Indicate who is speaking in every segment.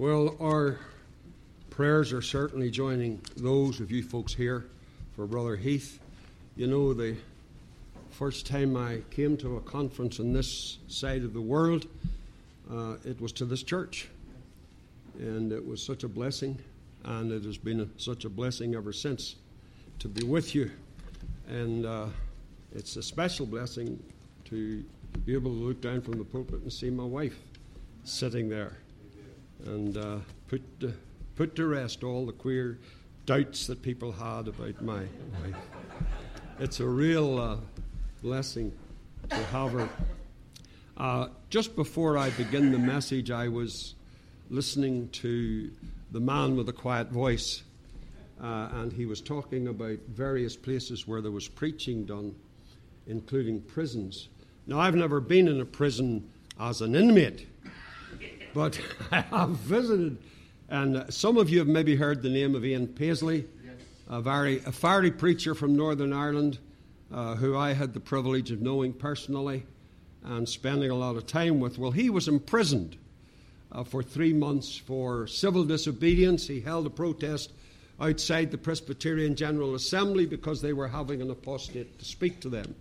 Speaker 1: Well, our prayers are certainly joining those of you folks here for Brother Heath. You know, the first time I came to a conference on this side of the world, it was to this church. And it was such a blessing, and it has been such a blessing ever since to be with you. And it's a special blessing to be able to look down from the pulpit and see my wife sitting there and put to rest all the queer doubts that people had about my wife. It's a real blessing to have her. Just before I begin the message, I was listening to the man with the quiet voice, and he was talking about various places where there was preaching done, including prisons. Now, I've never been in a prison as an inmate, but I have visited, and some of you have maybe heard the name of Ian Paisley, yes. a fiery preacher from Northern Ireland, who I had the privilege of knowing personally and spending a lot of time with. Well, he was imprisoned for 3 months for civil disobedience. He held a protest outside the Presbyterian General Assembly because they were having an apostate to speak to them.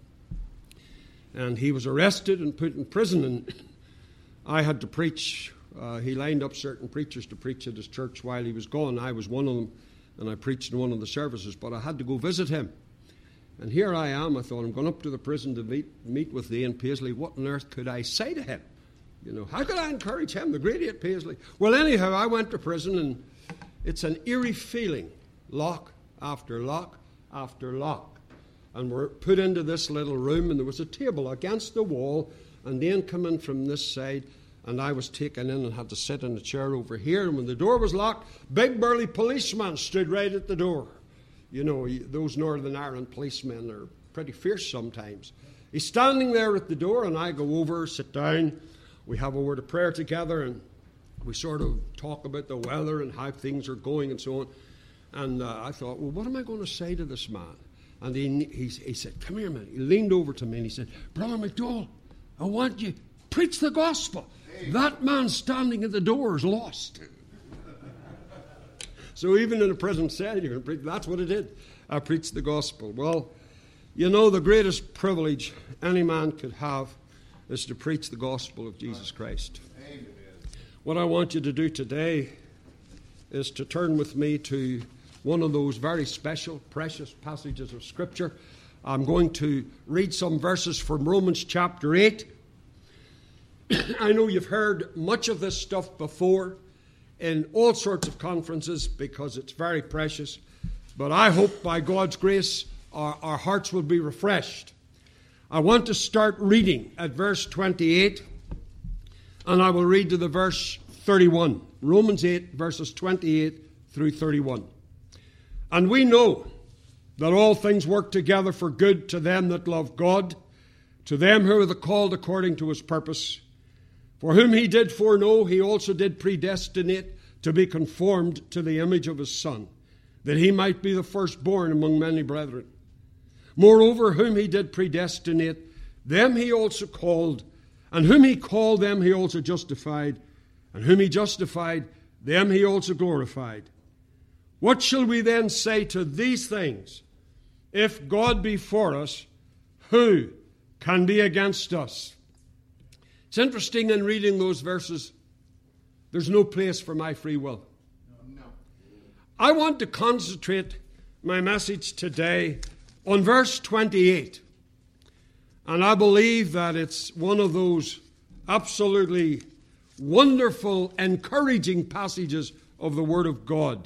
Speaker 1: And he was arrested and put in prison, and I had to preach. He lined up certain preachers to preach at his church while he was gone. I was one of them, and I preached in one of the services, but I had to go visit him. And here I am. I thought, I'm going up to the prison to meet with Ian Paisley. What on earth could I say to him? You know, how could I encourage him, the great Ian Paisley? Well, anyhow, I went to prison, and it's an eerie feeling, lock after lock after lock. And we're put into this little room, and there was a table against the wall, and then come in from this side, and I was taken in and had to sit in a chair over here. And when the door was locked, big burly policeman stood right at the door. You know, those Northern Ireland policemen are pretty fierce sometimes. He's standing there at the door, and I go over, sit down. We have a word of prayer together, and we sort of talk about the weather and how things are going and so on. And I thought, well, what am I going to say to this man? And he said, come here, man. He leaned over to me and he said, Brother McDowell, I want you, preach the gospel. Hey. That man standing at the door is lost. So even in a prison cell, you can preach. That's what I did. I preached the gospel. Well, you know, the greatest privilege any man could have is to preach the gospel of Jesus Christ. Amen. What I want you to do today is to turn with me to one of those very special, precious passages of Scripture. I'm going to read some verses from Romans chapter 8. I know you've heard much of this stuff before in all sorts of conferences because it's very precious, but I hope by God's grace our hearts will be refreshed. I want to start reading at verse 28, and I will read to the verse 31. Romans 8, verses 28 through 31. And we know that all things work together for good to them that love God, to them who are the called according to his purpose. For whom he did foreknow, he also did predestinate to be conformed to the image of his Son, that he might be the firstborn among many brethren. Moreover, whom he did predestinate, them he also called, and whom he called, them he also justified, and whom he justified, them he also glorified. What shall we then say to these things? If God be for us, who can be against us? It's interesting in reading those verses, there's no place for my free will. No. I want to concentrate my message today on verse 28. And I believe that it's one of those absolutely wonderful, encouraging passages of the Word of God.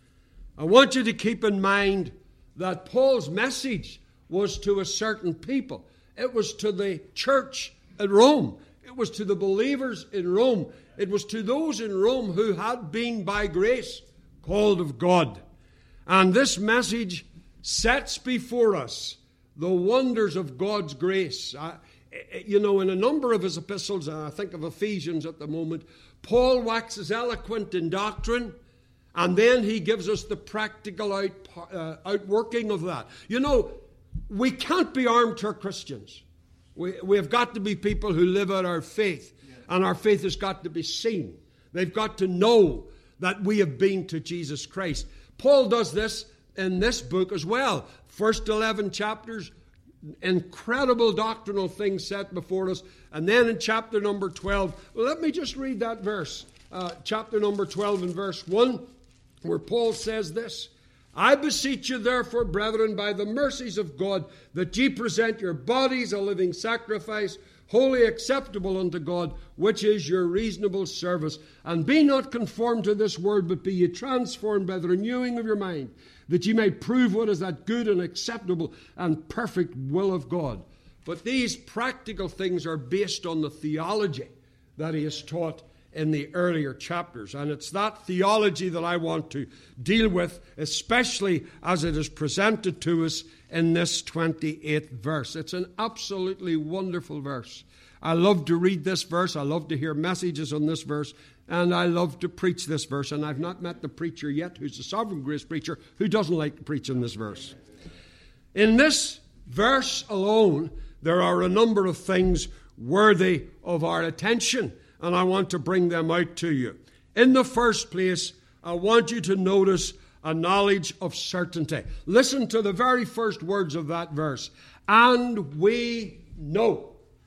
Speaker 1: I want you to keep in mind that Paul's message was to a certain people. It was to the church at Rome. It was to the believers in Rome. It was to those in Rome who had been by grace called of God. And this message sets before us the wonders of God's grace. You know, in a number of his epistles, I think of Ephesians at the moment, Paul waxes eloquent in doctrine, and then he gives us the practical outworking of that. You know, we can't be armchair Christians. We have got to be people who live out our faith, and our faith has got to be seen. They've got to know that we have been to Jesus Christ. Paul does this in this book as well. First 11 chapters, incredible doctrinal things set before us. And then in chapter number 12, let me just read that verse. Chapter number 12 and verse 1, where Paul says this: I beseech you therefore, brethren, by the mercies of God, that ye present your bodies a living sacrifice, wholly acceptable unto God, which is your reasonable service. And be not conformed to this world, but be ye transformed by the renewing of your mind, that ye may prove what is that good and acceptable and perfect will of God. But these practical things are based on the theology that he has taught in the earlier chapters. And it's that theology that I want to deal with, especially as it is presented to us in this 28th verse. It's an absolutely wonderful verse. I love to read this verse. I love to hear messages on this verse. And I love to preach this verse. And I've not met the preacher yet who's a Sovereign Grace preacher who doesn't like to preach in this verse. In this verse alone, there are a number of things worthy of our attention, and I want to bring them out to you. In the first place, I want you to notice a knowledge of certainty. Listen to the very first words of that verse. And we know.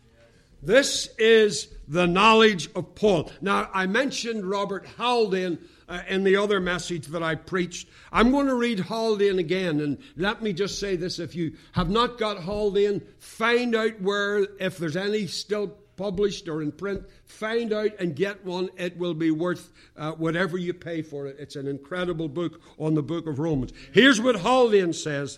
Speaker 1: This is the knowledge of Paul. Now, I mentioned Robert Haldane in the other message that I preached. I'm going to read Haldane again, and let me just say this. If you have not got Haldane, find out where, if there's any still published or in print, find out and get one. It will be worth whatever you pay for it. It's an incredible book on the book of Romans. Here's what Haldane says.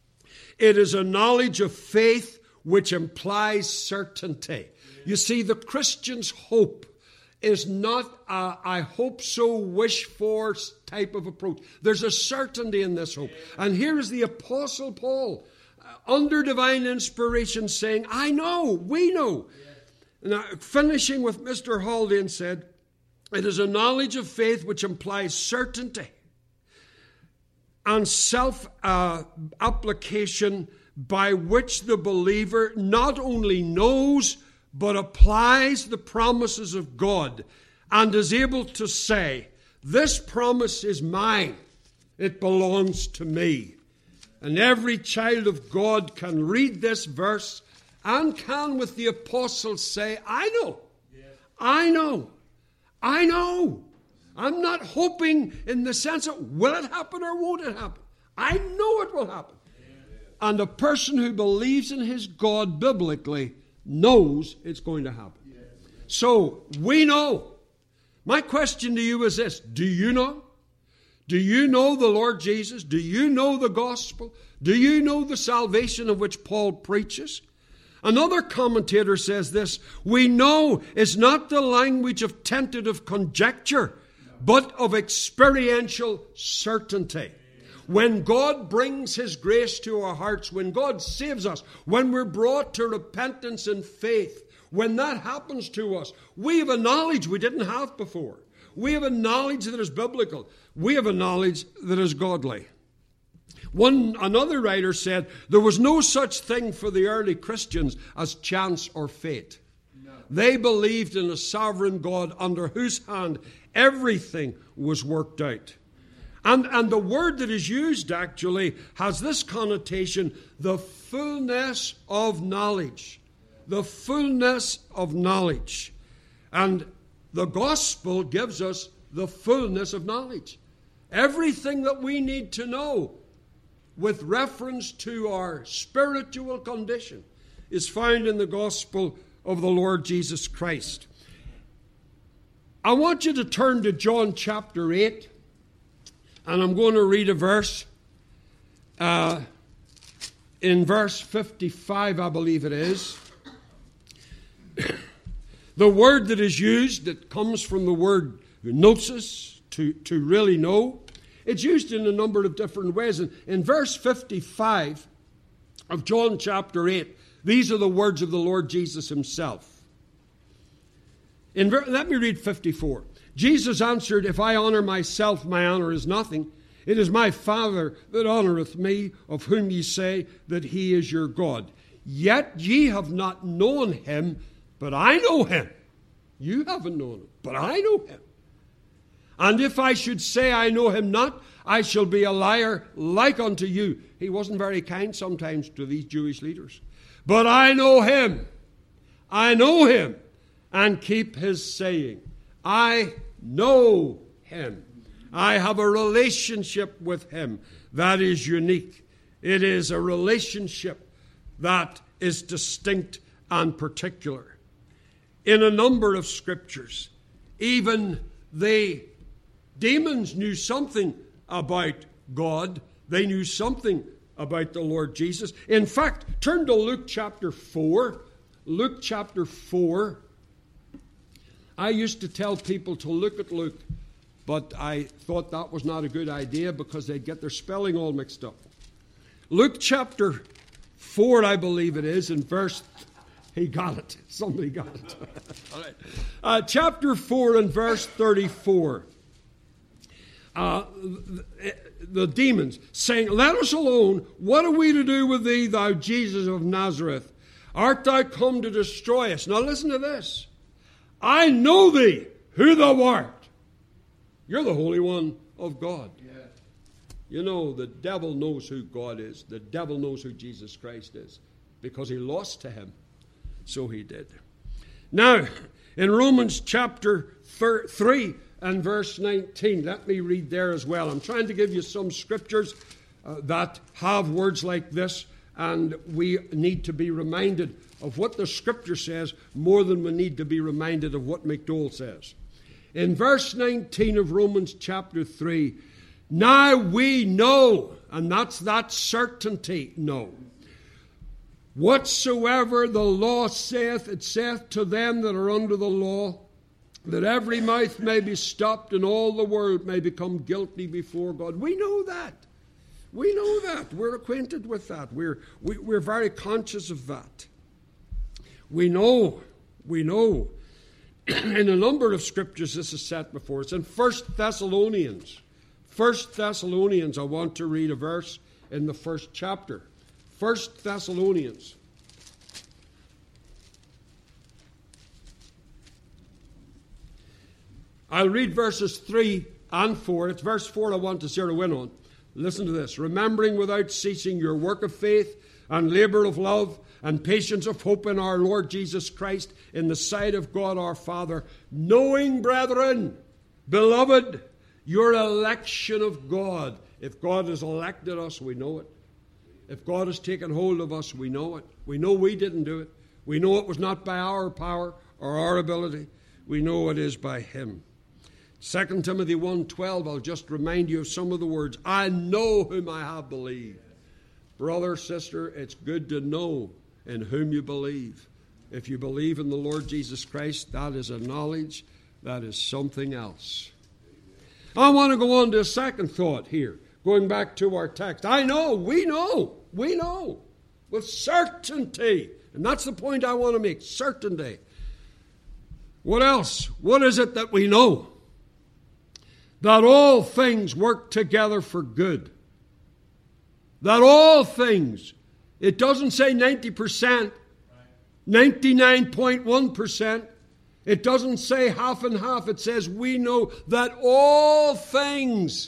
Speaker 1: It is a knowledge of faith which implies certainty. You see, the Christian's hope is not a I hope so, wish for type of approach. There's a certainty in this hope. And here is the Apostle Paul, under divine inspiration, saying, I know, we know. Now, finishing with Mr. Haldane said, it is a knowledge of faith which implies certainty and self-application by which the believer not only knows but applies the promises of God and is able to say, this promise is mine, it belongs to me. And every child of God can read this verse and can, with the apostles, say, I know, I know, I know. I'm not hoping in the sense of will it happen or won't it happen. I know it will happen. And a person who believes in his God biblically knows it's going to happen. So, we know. My question to you is this. Do you know? Do you know the Lord Jesus? Do you know the gospel? Do you know the salvation of which Paul preaches? Another commentator says this. We know is not the language of tentative conjecture, but of experiential certainty. When God brings His grace to our hearts, when God saves us, when we're brought to repentance and faith, when that happens to us, we have a knowledge we didn't have before. We have a knowledge that is biblical. We have a knowledge that is godly. Another writer said, there was no such thing for the early Christians as chance or fate. No. They believed in a sovereign God under whose hand everything was worked out. And the word that is used actually has this connotation, the fullness of knowledge. The fullness of knowledge. And the gospel gives us the fullness of knowledge. Everything that we need to know with reference to our spiritual condition is found in the gospel of the Lord Jesus Christ. I want you to turn to John chapter 8. And I'm going to read a verse, in verse 55, I believe it is. The word that is used, that comes from the word gnosis, to really know, it's used in a number of different ways. And in verse 55 of John chapter 8, these are the words of the Lord Jesus Himself. Let me read 54. Jesus answered, if I honor myself, my honor is nothing. It is my Father that honoreth me, of whom ye say that He is your God. Yet ye have not known Him, but I know Him. You haven't known Him, but I know Him. And if I should say I know him not, I shall be a liar like unto you. He wasn't very kind sometimes to these Jewish leaders. But I know him, and keep his saying. I know him. I have a relationship with him that is unique. It is a relationship that is distinct and particular. In a number of scriptures, even the demons knew something about God. They knew something about the Lord Jesus. In fact, turn to Luke chapter 4. Luke chapter 4. I used to tell people to look at Luke, but I thought that was not a good idea because they'd get their spelling all mixed up. Luke chapter 4, I believe it is, in verse... He got it. Somebody got it. All right. Chapter 4 and verse 34. The demons saying, let us alone. What are we to do with thee, thou Jesus of Nazareth? Art thou come to destroy us? Now listen to this. I know thee, who thou art. You're the Holy One of God. Yeah. You know, the devil knows who God is. The devil knows who Jesus Christ is because he lost to him. So he did. Now, in Romans chapter 3 and verse 19, let me read there as well. I'm trying to give you some scriptures that have words like this, and we need to be reminded of what the scripture says more than we need to be reminded of what McDowell says. In verse 19 of Romans chapter 3, now we know, and that's that certainty, know. Whatsoever the law saith, it saith to them that are under the law, that every mouth may be stopped and all the world may become guilty before God. We know that. We know that. We're acquainted with that. We're very conscious of that. We know. In a number of scriptures this is set before us. In 1 Thessalonians, I want to read a verse in the first chapter. 1 Thessalonians. I'll read verses 3 and 4. It's verse 4 I want to zero in on. Listen to this. Remembering without ceasing your work of faith and labor of love and patience of hope in our Lord Jesus Christ in the sight of God our Father, knowing, brethren, beloved, your election of God. If God has elected us, we know it. If God has taken hold of us, we know it. We know we didn't do it. We know it was not by our power or our ability. We know it is by him. 2 Timothy 1:12, I'll just remind you of some of the words. I know whom I have believed. Brother, sister, it's good to know in whom you believe. If you believe in the Lord Jesus Christ, that is a knowledge, that is something else. I want to go on to a second thought here. Going back to our text, we know, with certainty. And that's the point I want to make, certainty. What else? What is it that we know? That all things work together for good. That all things, it doesn't say 90%, 99.1%. It doesn't say half and half. It says we know that all things,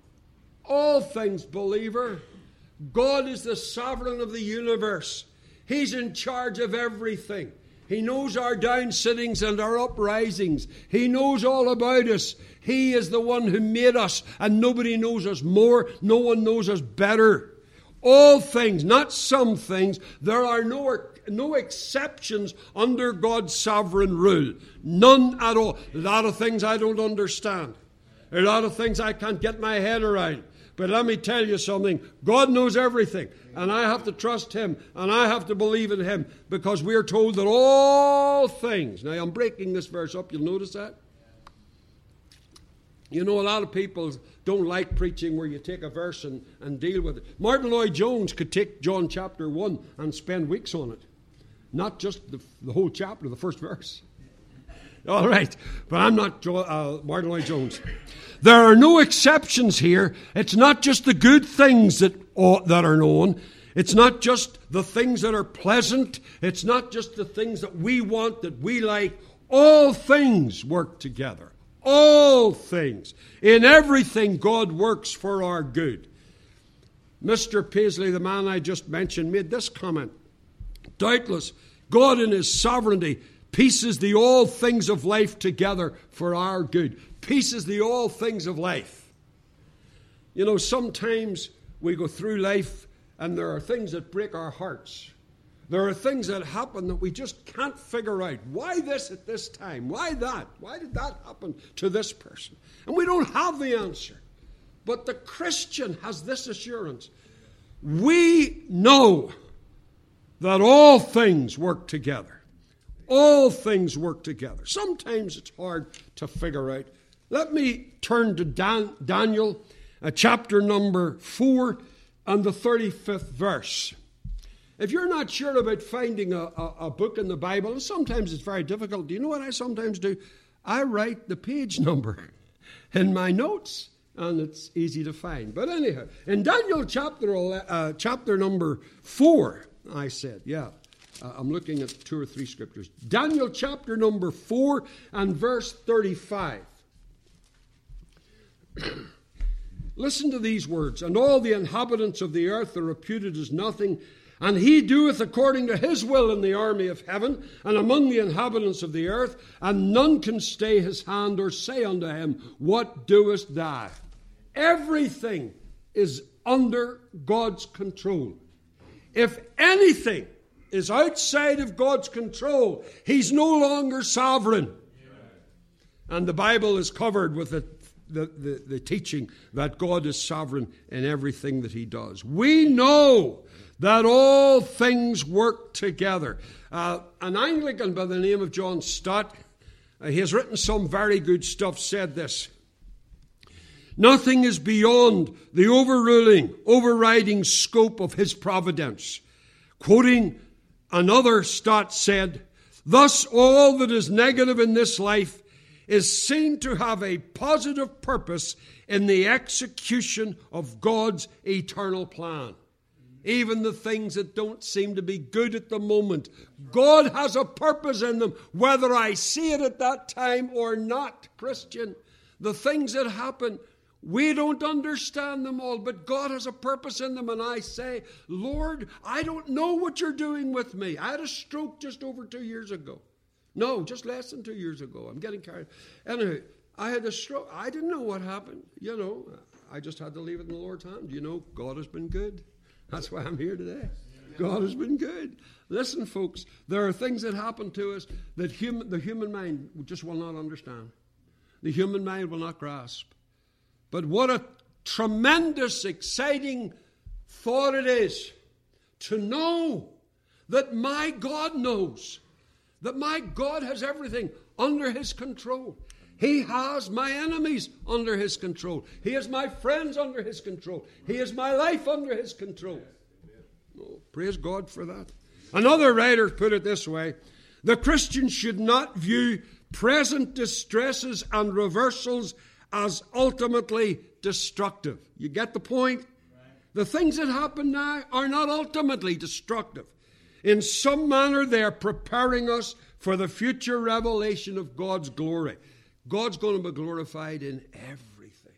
Speaker 1: believer, God is the sovereign of the universe. He's in charge of everything. He knows our downsittings and our uprisings. He knows all about us. He is the one who made us, and nobody knows us more. No one knows us better. All things, not some things. There are no exceptions under God's sovereign rule. None at all. A lot of things I don't understand. A lot of things I can't get my head around. But let me tell you something. God knows everything. And I have to trust him. And I have to believe in him. Because we are told that all things. Now I'm breaking this verse up. You'll notice that. You know, a lot of people don't like preaching where you take a verse and deal with it. Martin Lloyd-Jones could take John chapter 1 and spend weeks on it. Not just the whole chapter, the first verse. All right, but I'm not Martin Lloyd-Jones. There are no exceptions here. It's not just the good things that are known. It's not just the things that are pleasant. It's not just the things that we want, that we like. All things work together. All things. In everything, God works for our good. Mr. Paisley, the man I just mentioned, made this comment. Doubtless, God in His sovereignty pieces the all things of life together for our good. Pieces the all things of life. You know, sometimes we go through life and there are things that break our hearts. There are things that happen that we just can't figure out. Why this at this time? Why that? Why did that happen to this person? And we don't have the answer. But the Christian has this assurance. We know that all things work together. All things work together. Sometimes it's hard to figure out. Let me turn to Daniel, chapter number 4 and the 35th verse. If you're not sure about finding a book in the Bible, and sometimes it's very difficult, do you know what I sometimes do? I write the page number in my notes, and it's easy to find. But anyhow, in Daniel chapter number 4, I said, I'm looking at 2 or 3 scriptures. Daniel chapter number 4 and verse 35. Listen to these words. And all the inhabitants of the earth are reputed as nothing, and He doeth according to His will in the army of heaven, and among the inhabitants of the earth, and none can stay His hand or say unto Him, What doest thou? Everything is under God's control. If anything is outside of God's control, He's no longer sovereign. And the Bible is covered with the teaching that God is sovereign in everything that He does. We know that all things work together. An Anglican by the name of John Stott, he has written some very good stuff, said this. Nothing is beyond the overriding scope of His providence. Quoting another, Stott said, Thus all that is negative in this life is seen to have a positive purpose in the execution of God's eternal plan. Even the things that don't seem to be good at the moment, God has a purpose in them, whether I see it at that time or not. Christian, the things that happen, we don't understand them all, but God has a purpose in them. And I say, Lord, I don't know what you're doing with me. I had a stroke just over 2 years ago. No, just less than 2 years ago. I'm getting carried. Anyway, I had a stroke. I didn't know what happened. You know, I just had to leave it in the Lord's hand. You know, God has been good. That's why I'm here today. God has been good. Listen, folks, there are things that happen to us that the human mind just will not understand. The human mind will not grasp. But what a tremendous, exciting thought it is to know that my God knows, that my God has everything under His control. He has my enemies under His control. He has my friends under His control. He has my life under His control. Oh, praise God for that. Another writer put it this way. The Christian should not view present distresses and reversals as ultimately destructive. You get the point? The things that happen now are not ultimately destructive. In some manner, they are preparing us for the future revelation of God's glory. God's going to be glorified in everything.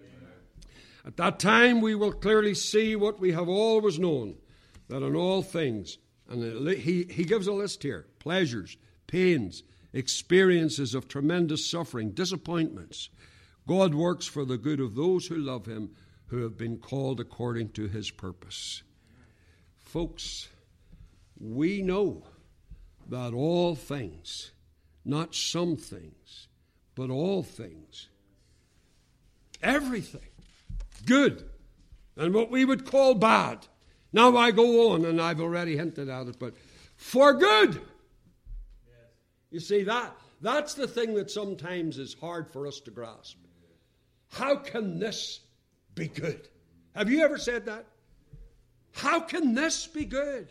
Speaker 1: At that time, we will clearly see what we have always known, that in all things, and he gives a list here, pleasures, pains, experiences of tremendous suffering, disappointments, God works for the good of those who love Him, who have been called according to His purpose. Folks, we know that all things, not some things, but all things, everything, good, and what we would call bad. Now I go on, and I've already hinted at it, but for good. You see, that's the thing that sometimes is hard for us to grasp. How can this be good? Have you ever said that? How can this be good?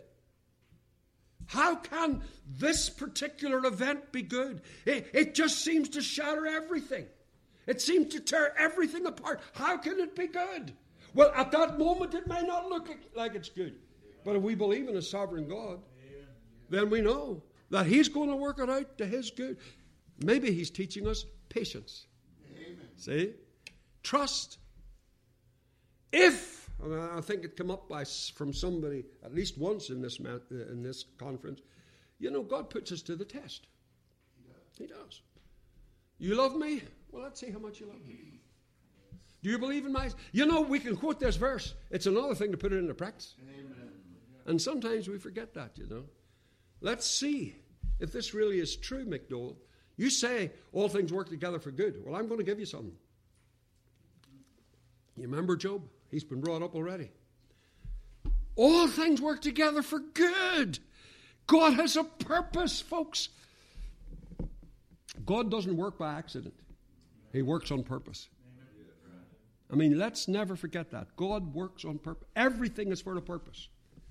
Speaker 1: How can this particular event be good? It just seems to shatter everything. It seems to tear everything apart. How can it be good? Well, at that moment, it may not look like it's good. But if we believe in a sovereign God, then we know that He's going to work it out to His good. Maybe He's teaching us patience. See? Trust. If, and I think it came up from somebody at least once in this conference, you know, God puts us to the test. He does. You love me? Well, let's see how much you love me. Do you believe in my... You know, we can quote this verse. It's another thing to put it into practice. Amen. And sometimes we forget that, you know. Let's see if this really is true, McDowell. You say all things work together for good. Well, I'm going to give you something. You remember Job? He's been brought up already. All things work together for good. God has a purpose, folks. God doesn't work by accident. He works on purpose. I mean, let's never forget that. God works on purpose. Everything is for a purpose.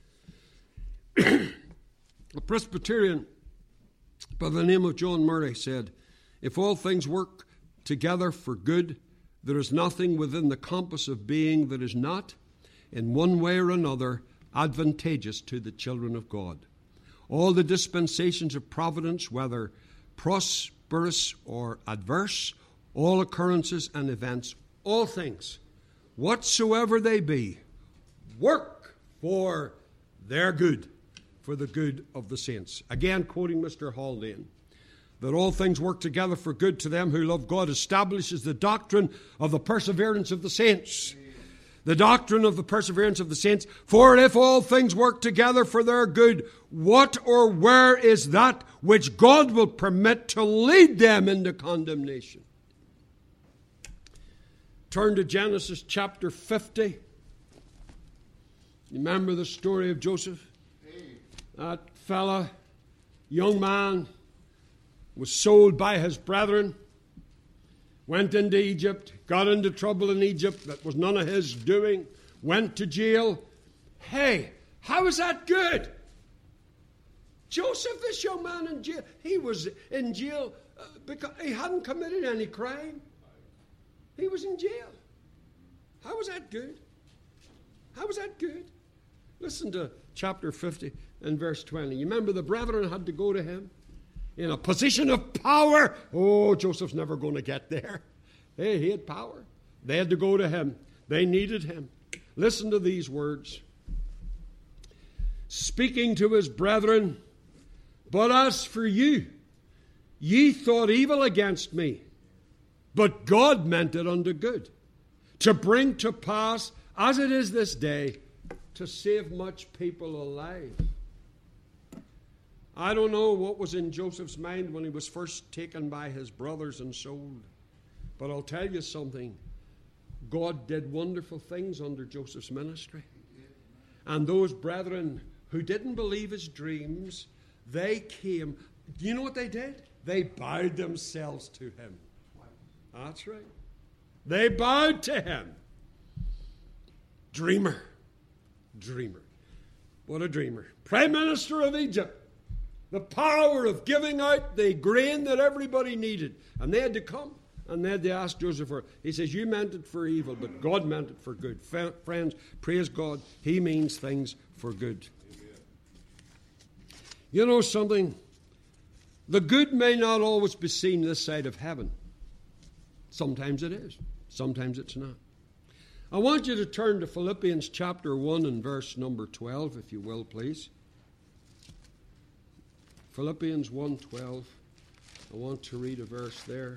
Speaker 1: A Presbyterian by the name of John Murray said, if all things work together for good, there is nothing within the compass of being that is not, in one way or another, advantageous to the children of God. All the dispensations of providence, whether prosperous or adverse, all occurrences and events, all things, whatsoever they be, work for their good, for the good of the saints. Again, quoting Mr. Haldane, that all things work together for good to them who love God establishes the doctrine of the perseverance of the saints. The doctrine of the perseverance of the saints. For if all things work together for their good, what or where is that which God will permit to lead them into condemnation? Turn to Genesis chapter 50. You remember the story of Joseph? That fella, young man, was sold by his brethren, went into Egypt, got into trouble in Egypt that was none of his doing, went to jail. Hey, how is that good? Joseph, this young man in jail, he was in jail because he hadn't committed any crime. He was in jail. How was that good? How was that good? Listen to chapter 50 and verse 20. You remember the brethren had to go to him in a position of power. Oh, Joseph's never going to get there. Hey, he had power. They had to go to him. They needed him. Listen to these words. Speaking to his brethren, but as for you, ye thought evil against me, but God meant it unto good, to bring to pass, as it is this day, to save much people alive. I don't know what was in Joseph's mind when he was first taken by his brothers and sold. But I'll tell you something. God did wonderful things under Joseph's ministry. And those brethren who didn't believe his dreams, they came. Do you know what they did? They bowed themselves to him. That's right. They bowed to him. Dreamer. Dreamer. What a dreamer. Prime Minister of Egypt. The power of giving out the grain that everybody needed. And they had to come and they had to ask Joseph for it. He says, you meant it for evil, but God meant it for good. Friends, praise God. He means things for good. Amen. You know something? The good may not always be seen this side of heaven. Sometimes it is. Sometimes it's not. I want you to turn to Philippians chapter 1 and verse number 12, if you will, please. Philippians 1:12. I want to read a verse there.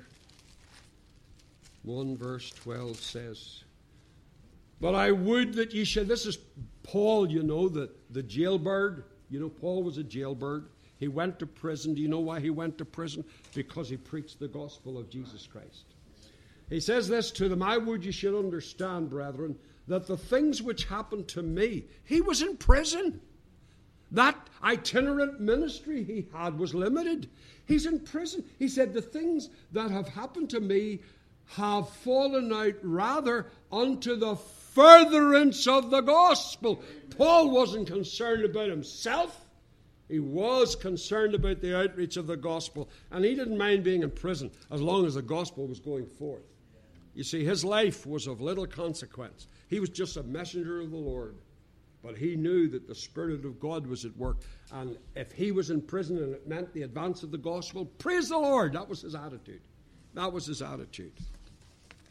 Speaker 1: 1 verse 12 says, but I would that ye should... This is Paul, you know, the jailbird. You know, Paul was a jailbird. He went to prison. Do you know why he went to prison? Because he preached the gospel of Jesus Christ. He says this to them, I would you should understand, brethren, that the things which happened to me, he was in prison. That itinerant ministry he had was limited. He's in prison. He said, the things that have happened to me have fallen out rather unto the furtherance of the gospel. Paul wasn't concerned about himself. He was concerned about the outreach of the gospel. And he didn't mind being in prison as long as the gospel was going forth. You see, his life was of little consequence. He was just a messenger of the Lord. But he knew that the Spirit of God was at work. And if he was in prison and it meant the advance of the gospel, praise the Lord. That was his attitude. That was his attitude.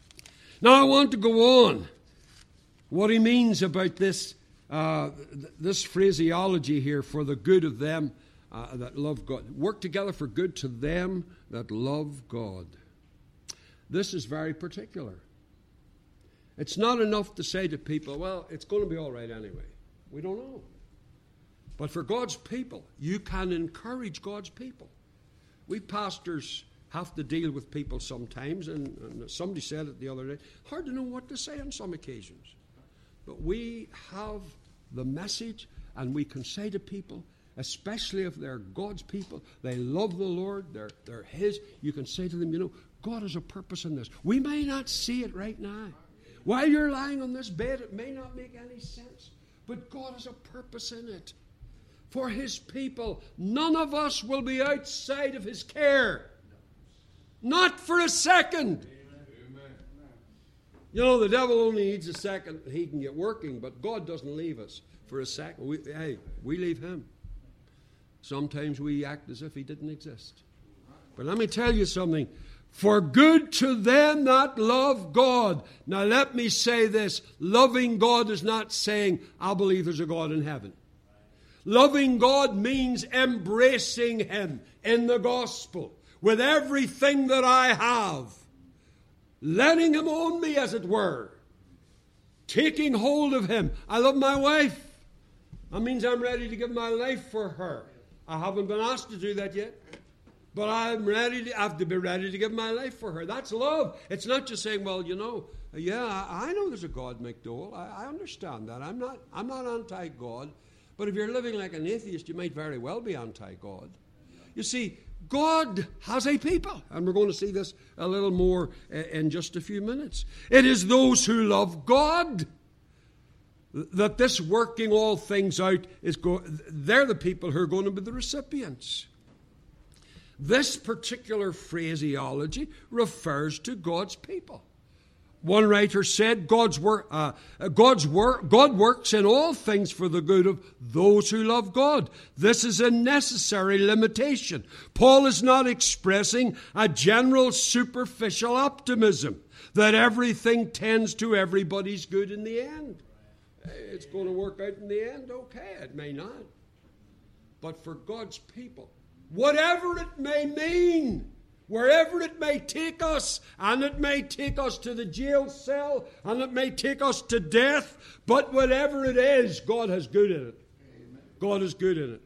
Speaker 1: Now I want to go on. What he means about this phraseology here, for the good of them that love God. Work together for good to them that love God. This is very particular. It's not enough to say to people, well, it's going to be all right anyway. We don't know. But for God's people, you can encourage God's people. We pastors have to deal with people sometimes, and somebody said it the other day, hard to know what to say on some occasions. But we have the message, and we can say to people, especially if they're God's people, they love the Lord, they're His, you can say to them, you know, God has a purpose in this. We may not see it right now. While you're lying on this bed, it may not make any sense, but God has a purpose in it. For His people, none of us will be outside of His care. Not for a second. Amen. You know, the devil only needs a second he can get working, but God doesn't leave us for a second. We leave Him. Sometimes we act as if He didn't exist. But let me tell you something. For good to them that love God. Now let me say this. Loving God is not saying, I believe there's a God in heaven. Loving God means embracing Him in the gospel with everything that I have. Letting Him own me, as it were. Taking hold of Him. I love my wife. That means I'm ready to give my life for her. I haven't been asked to do that yet. But I have to be ready to give my life for her. That's love. It's not just saying, well, you know, I know there's a God, McDowell. I understand that. I'm not anti-God. But if you're living like an atheist, you might very well be anti-God. You see, God has a people. And we're going to see this a little more in just a few minutes. It is those who love God that this working all things out they're the people who are going to be the recipients. This particular phraseology refers to God's people. One writer said, God works in all things for the good of those who love God. This is a necessary limitation. Paul is not expressing a general superficial optimism that everything tends to everybody's good in the end. It's going to work out in the end, okay, it may not. But for God's people, whatever it may mean, wherever it may take us, and it may take us to the jail cell, and it may take us to death, but whatever it is, God has good in it. Amen. God is good in it.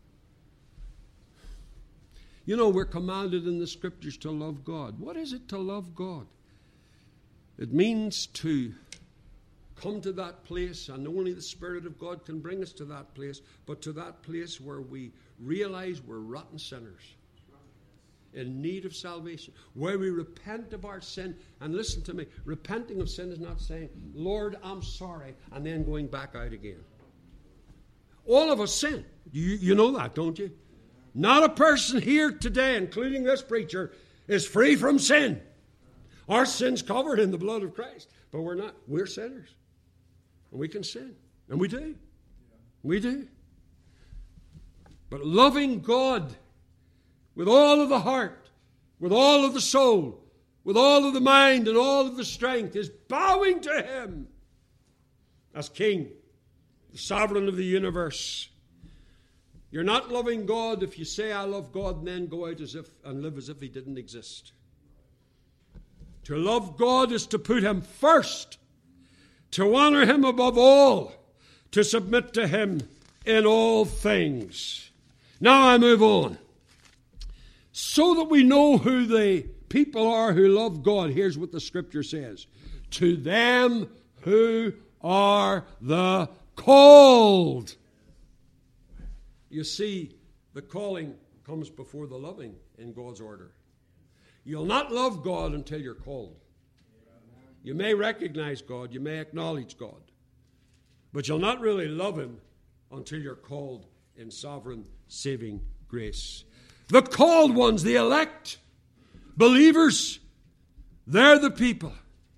Speaker 1: You know, we're commanded in the Scriptures to love God. What is it to love God? It means to come to that place, and only the Spirit of God can bring us to that place, but to that place where we realize we're rotten sinners in need of salvation, where we repent of our sin. And listen to me, repenting of sin is not saying, Lord, I'm sorry, and then going back out again. All of us sin. You know that, don't you? Not a person here today, including this preacher, is free from sin. Our sin's covered in the blood of Christ, but we're not. We're sinners. And we can sin. And we do. We do. But loving God with all of the heart, with all of the soul, with all of the mind and all of the strength is bowing to Him as King, the sovereign of the universe. You're not loving God if you say, I love God, and then go out and live as if He didn't exist. To love God is to put Him first, to honor Him above all, to submit to Him in all things. Now I move on. So that we know who the people are who love God, here's what the Scripture says. To them who are the called. You see, the calling comes before the loving in God's order. You'll not love God until you're called. You may recognize God, you may acknowledge God, but you'll not really love Him until you're called in sovereign saving grace. The called ones, the elect, believers, they're the people.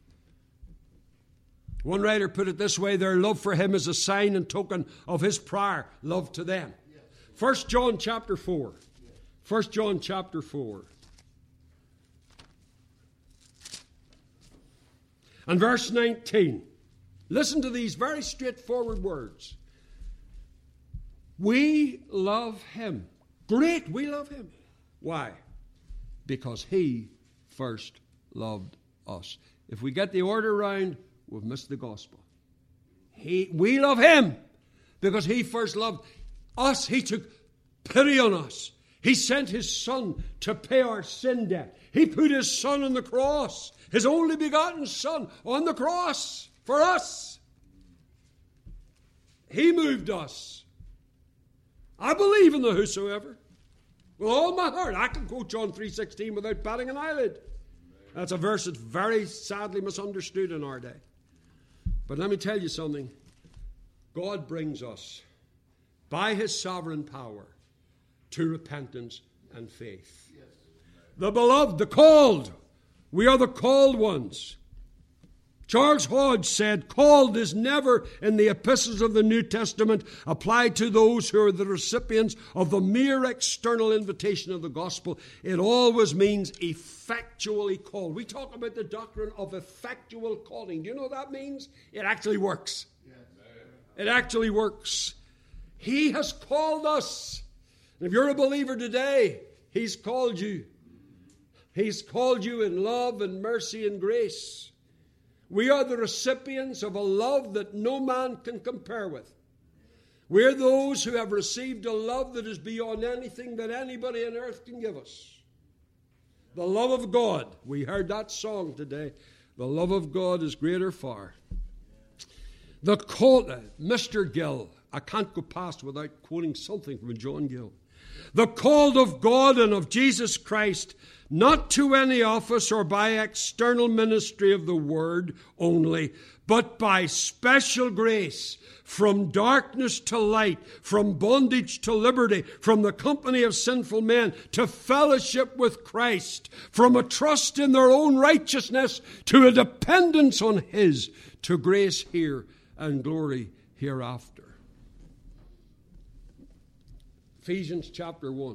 Speaker 1: One writer put it this way, their love for Him is a sign and token of His prior love to them. 1 John chapter 4. 1 John chapter 4. And verse 19. Listen to these very straightforward words. We love him. Great, we love him. Why? Because he first loved us. If we get the order right, we've missed the gospel. We love him because he first loved us. He took pity on us. He sent his son to pay our sin debt. He put his son on the cross, his only begotten son, on the cross for us. He moved us. I believe in the whosoever. With all my heart. I can quote John 3:16 without batting an eyelid. That's a verse that's very sadly misunderstood in our day. But let me tell you something. God brings us, by his sovereign power, to repentance and faith. Yes. The beloved, the called. We are the called ones. Charles Hodge said, called is never in the epistles of the New Testament applied to those who are the recipients of the mere external invitation of the gospel. It always means effectually called. We talk about the doctrine of effectual calling. Do you know what that means? It actually works. Yes. It actually works. He has called us. And if you're a believer today, he's called you. He's called you in love and mercy and grace. We are the recipients of a love that no man can compare with. We're those who have received a love that is beyond anything that anybody on earth can give us. The love of God. We heard that song today. The love of God is greater far. The call, Mr. Gill. I can't go past without quoting something from John Gill. The called of God and of Jesus Christ, not to any office or by external ministry of the word only, but by special grace, from darkness to light, from bondage to liberty, from the company of sinful men to fellowship with Christ, from a trust in their own righteousness to a dependence on his, to grace here and glory hereafter. Ephesians chapter 1.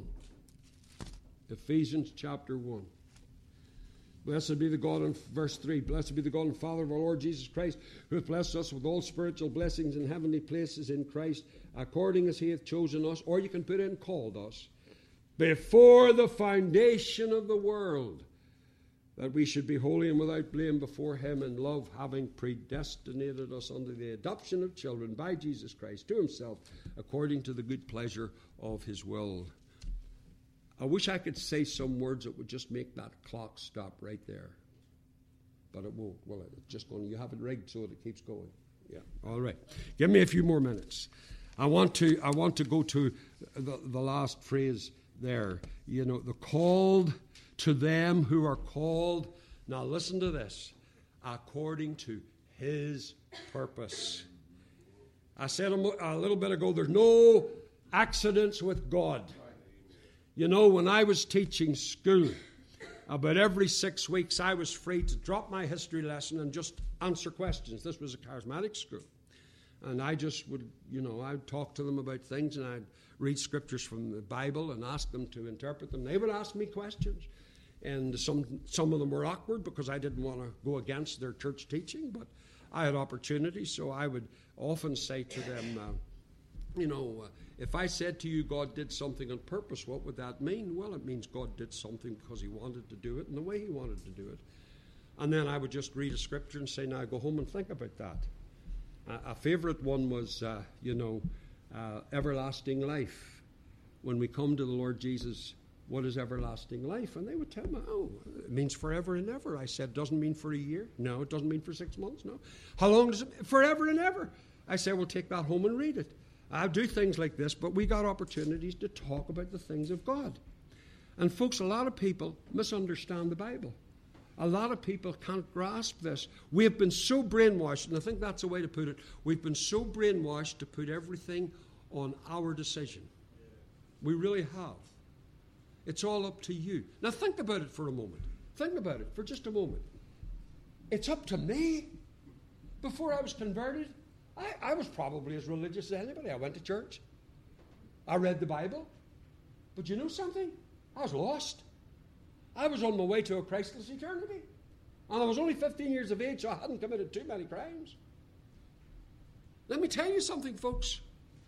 Speaker 1: Ephesians chapter 1. Blessed be the God, and verse 3, blessed be the God and Father of our Lord Jesus Christ, who hath blessed us with all spiritual blessings in heavenly places in Christ, according as he hath chosen us, or you can put in called us, before the foundation of the world, that we should be holy and without blame before him in love, having predestinated us unto the adoption of children by Jesus Christ to himself, according to the good pleasure of his will. I wish I could say some words that would just make that clock stop right there. But it won't. Well, it's just going. You have it rigged so that it keeps going. Yeah. All right. Give me a few more minutes. I want to go to the last phrase there. You know, the called to them who are called. Now listen to this. According to his purpose. I said a little bit ago, there's no accidents with God. You know, when I was teaching school, about every 6 weeks I was free to drop my history lesson and just answer questions. This was a charismatic school. And I just would, I'd talk to them about things, and I'd read scriptures from the Bible and ask them to interpret them. They would ask me questions. And some of them were awkward because I didn't want to go against their church teaching, but I had opportunities, so I would often say to them, if I said to you God did something on purpose, what would that mean? Well, it means God did something because he wanted to do it and the way he wanted to do it. And then I would just read a scripture and say, now go home and think about that. A favorite one was, everlasting life. When we come to the Lord Jesus, what is everlasting life? And they would tell me, it means forever and ever. I said, doesn't mean for a year. No, it doesn't mean for 6 months. No. How long does it mean? Forever and ever. I said, well, take that home and read it. I do things like this, but we got opportunities to talk about the things of God. And folks, a lot of people misunderstand the Bible. A lot of people can't grasp this. We have been so brainwashed, and I think that's the way to put it. We've been so brainwashed to put everything on our decision. We really have. It's all up to you. Now think about it for a moment. Think about it for just a moment. It's up to me. Before I was converted, I was probably as religious as anybody. I went to church. I read the Bible. But you know something? I was lost. I was on my way to a Christless eternity. And I was only 15 years of age, so I hadn't committed too many crimes. Let me tell you something, folks.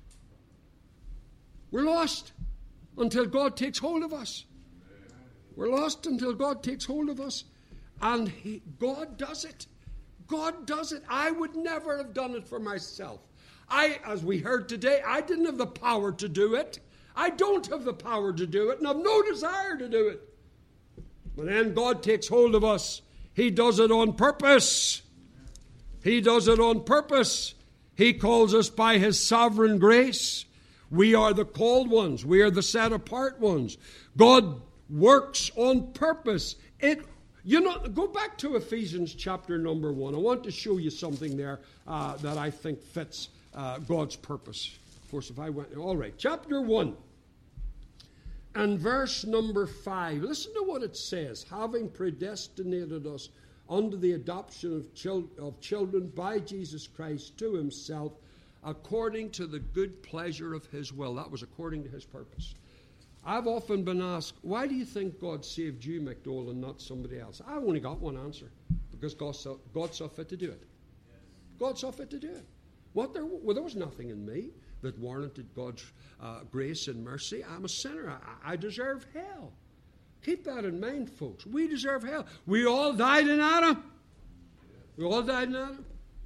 Speaker 1: We're lost until God takes hold of us. We're lost until God takes hold of us. And God does it. God does it. I would never have done it for myself. As we heard today, I didn't have the power to do it. I don't have the power to do it, and have no desire to do it. But then God takes hold of us. He does it on purpose. He does it on purpose. He calls us by His sovereign grace. We are the called ones. We are the set apart ones. God works on purpose. Go back to Ephesians chapter number 1. I want to show you something there that I think fits God's purpose. Of course, all right, chapter 1 and verse number 5. Listen to what it says. Having predestinated us unto the adoption of children by Jesus Christ to Himself, according to the good pleasure of His will. That was according to His purpose. I've often been asked, why do you think God saved you, McDowell, and not somebody else? I've only got one answer. Because God saw fit to do it. God saw fit to do it. There was nothing in me that warranted God's grace and mercy. I'm a sinner. I deserve hell. Keep that in mind, folks. We deserve hell. We all died in Adam. We all died in Adam.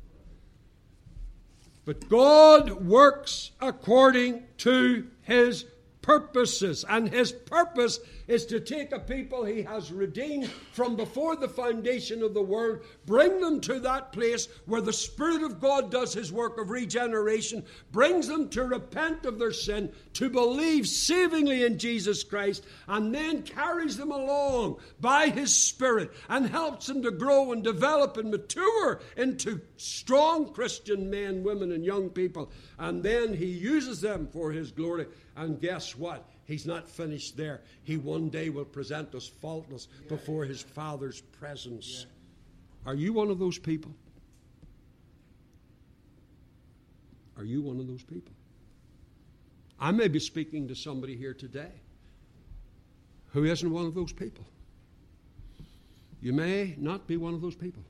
Speaker 1: But God works according to His purposes. And His purpose is to take a people He has redeemed from before the foundation of the world, bring them to that place where the Spirit of God does His work of regeneration, brings them to repent of their sin, to believe savingly in Jesus Christ, and then carries them along by His Spirit and helps them to grow and develop and mature into strong Christian men, women, and young people. And then He uses them for His glory. And guess what? He's not finished there. He one day will present us faultless before His Father's presence. Are you one of those people? Are you one of those people? I may be speaking to somebody here today who isn't one of those people. You may not be one of those people.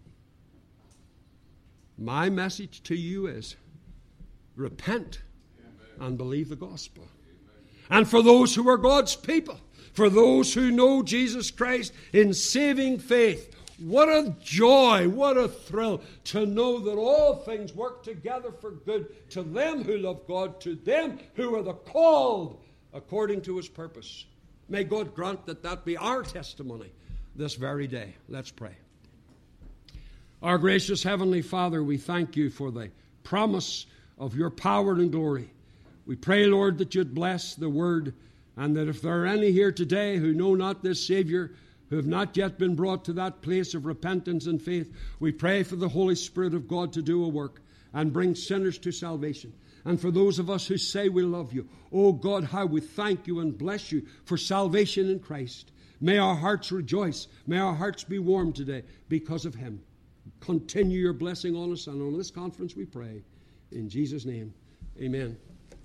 Speaker 1: My message to you is repent and believe the gospel. And for those who are God's people, for those who know Jesus Christ in saving faith, what a joy, what a thrill to know that all things work together for good to them who love God, to them who are the called according to His purpose. May God grant that be our testimony this very day. Let's pray. Our gracious Heavenly Father, we thank You for the promise of Your power and glory. We pray, Lord, that You'd bless the word, and that if there are any here today who know not this Savior, who have not yet been brought to that place of repentance and faith, we pray for the Holy Spirit of God to do a work and bring sinners to salvation. And for those of us who say we love You, oh God, how we thank You and bless You for salvation in Christ. May our hearts rejoice. May our hearts be warm today because of Him. Continue Your blessing on us and on this conference, we pray. In Jesus' name, amen.